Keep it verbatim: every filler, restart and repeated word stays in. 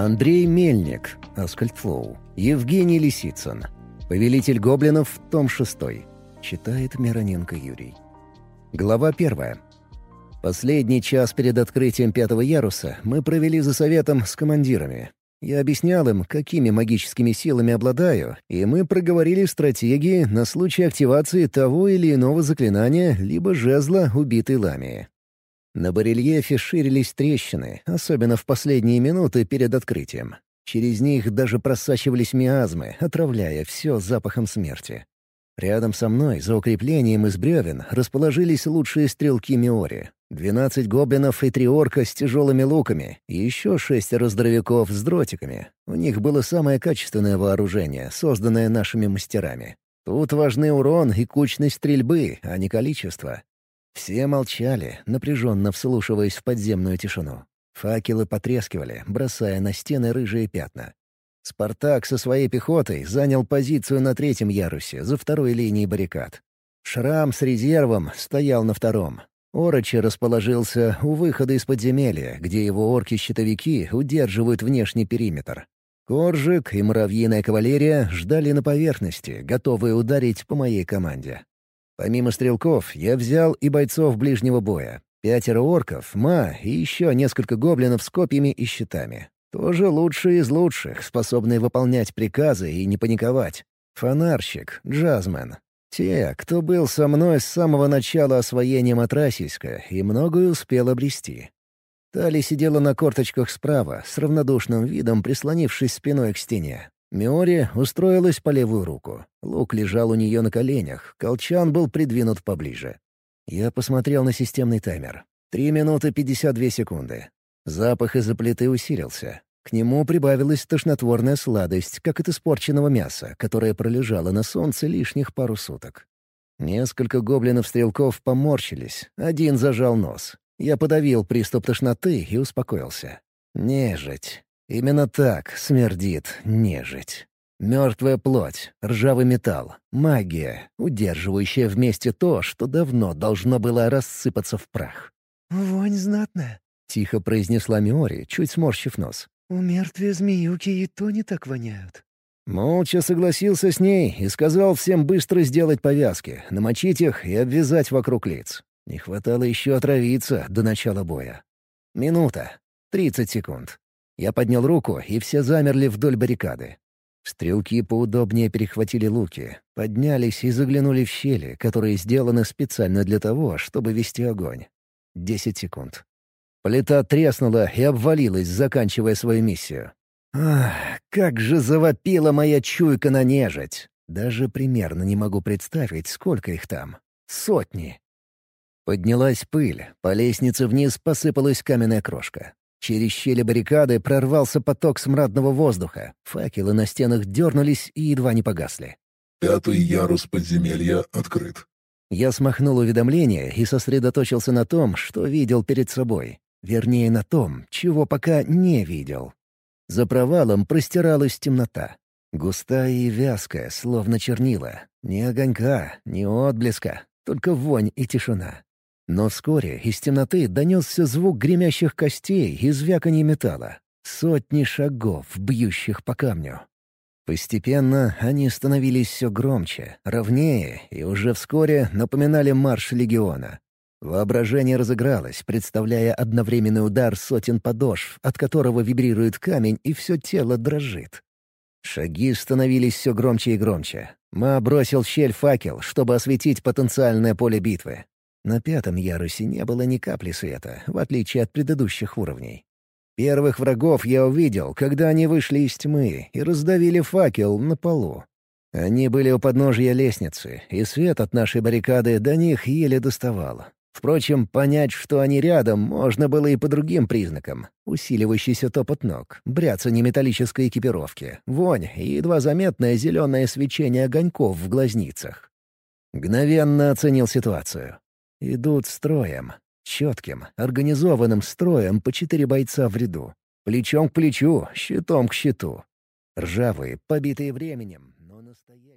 Андрей Мельник, Аскольдфлоу. Евгений Лисицын. Повелитель гоблинов, том шестой. Читает Мироненко Юрий. Глава первая. Последний час перед открытием пятого яруса мы провели за советом с командирами. Я объяснял им, какими магическими силами обладаю, и мы проговорили стратегии на случай активации того или иного заклинания либо жезла убитой ламии. На барельефе ширились трещины, особенно в последние минуты перед открытием. Через них даже просачивались миазмы, отравляя все запахом смерти. Рядом со мной, за укреплением из бревен, расположились лучшие стрелки Миори. Двенадцать гоблинов и три орка с тяжелыми луками, и еще шестеро здоровяков с дротиками. У них было самое качественное вооружение, созданное нашими мастерами. Тут важны урон и кучность стрельбы, а не количество. Все молчали, напряженно вслушиваясь в подземную тишину. Факелы потрескивали, бросая на стены рыжие пятна. Спартак со своей пехотой занял позицию на третьем ярусе, за второй линией баррикад. Шрам с резервом стоял на втором. Орочи расположился у выхода из подземелья, где его орки-щитовики удерживают внешний периметр. Коржик и муравьиная кавалерия ждали на поверхности, готовые ударить по моей команде. Помимо стрелков, я взял и бойцов ближнего боя. Пятеро орков, ма и еще несколько гоблинов с копьями и щитами. Тоже лучшие из лучших, способные выполнять приказы и не паниковать. Фонарщик, джазмен. Те, кто был со мной с самого начала освоения Матрасийска и многое успел обрести. Тали сидела на корточках справа, с равнодушным видом прислонившись спиной к стене. Миори устроилась по левую руку. Лук лежал у нее на коленях, колчан был придвинут поближе. Я посмотрел на системный таймер. Три минуты пятьдесят две секунды. Запах из-за плиты усилился. К нему прибавилась тошнотворная сладость, как от испорченного мяса, которое пролежало на солнце лишних пару суток. Несколько гоблинов-стрелков поморщились, один зажал нос. Я подавил приступ тошноты и успокоился. Нежить. Именно так смердит нежить. Мертвая плоть, ржавый металл, магия, удерживающая вместе то, что давно должно было рассыпаться в прах. «Вонь знатная», — тихо произнесла Миори, чуть сморщив нос. «У мертвые змеюки и то не так воняют». Молча согласился с ней и сказал всем быстро сделать повязки, намочить их и обвязать вокруг лиц. Не хватало еще отравиться до начала боя. Минута. Тридцать секунд. Я поднял руку, и все замерли вдоль баррикады. Стрелки поудобнее перехватили луки, поднялись и заглянули в щели, которые сделаны специально для того, чтобы вести огонь. Десять секунд. Плита треснула и обвалилась, заканчивая свою миссию. Ах, как же завопила моя чуйка на нежить! Даже примерно не могу представить, сколько их там. Сотни. Поднялась пыль, по лестнице вниз посыпалась каменная крошка. Через щели баррикады прорвался поток смрадного воздуха. Факелы на стенах дернулись и едва не погасли. «Пятый ярус подземелья открыт». Я смахнул уведомление и сосредоточился на том, что видел перед собой. Вернее, на том, чего пока не видел. За провалом простиралась темнота. Густая и вязкая, словно чернила. Ни огонька, ни отблеска, только вонь и тишина. Но вскоре из темноты донесся звук гремящих костей и звяканье металла. Сотни шагов, бьющих по камню. Постепенно они становились все громче, ровнее и уже вскоре напоминали марш легиона. Воображение разыгралось, представляя одновременный удар сотен подошв, от которого вибрирует камень и все тело дрожит. Шаги становились все громче и громче. Ма бросил в щель факел, чтобы осветить потенциальное поле битвы. На пятом ярусе не было ни капли света, в отличие от предыдущих уровней. Первых врагов я увидел, когда они вышли из тьмы и раздавили факел на полу. Они были у подножия лестницы, и свет от нашей баррикады до них еле доставал. Впрочем, понять, что они рядом, можно было и по другим признакам. Усиливающийся топот ног, бряцание металлической экипировки, вонь и едва заметное зеленое свечение огоньков в глазницах. Мгновенно оценил ситуацию. Идут строем. Четким, организованным строем по четыре бойца в ряду. Плечом к плечу, щитом к щиту. Ржавые, побитые временем, но настоящие.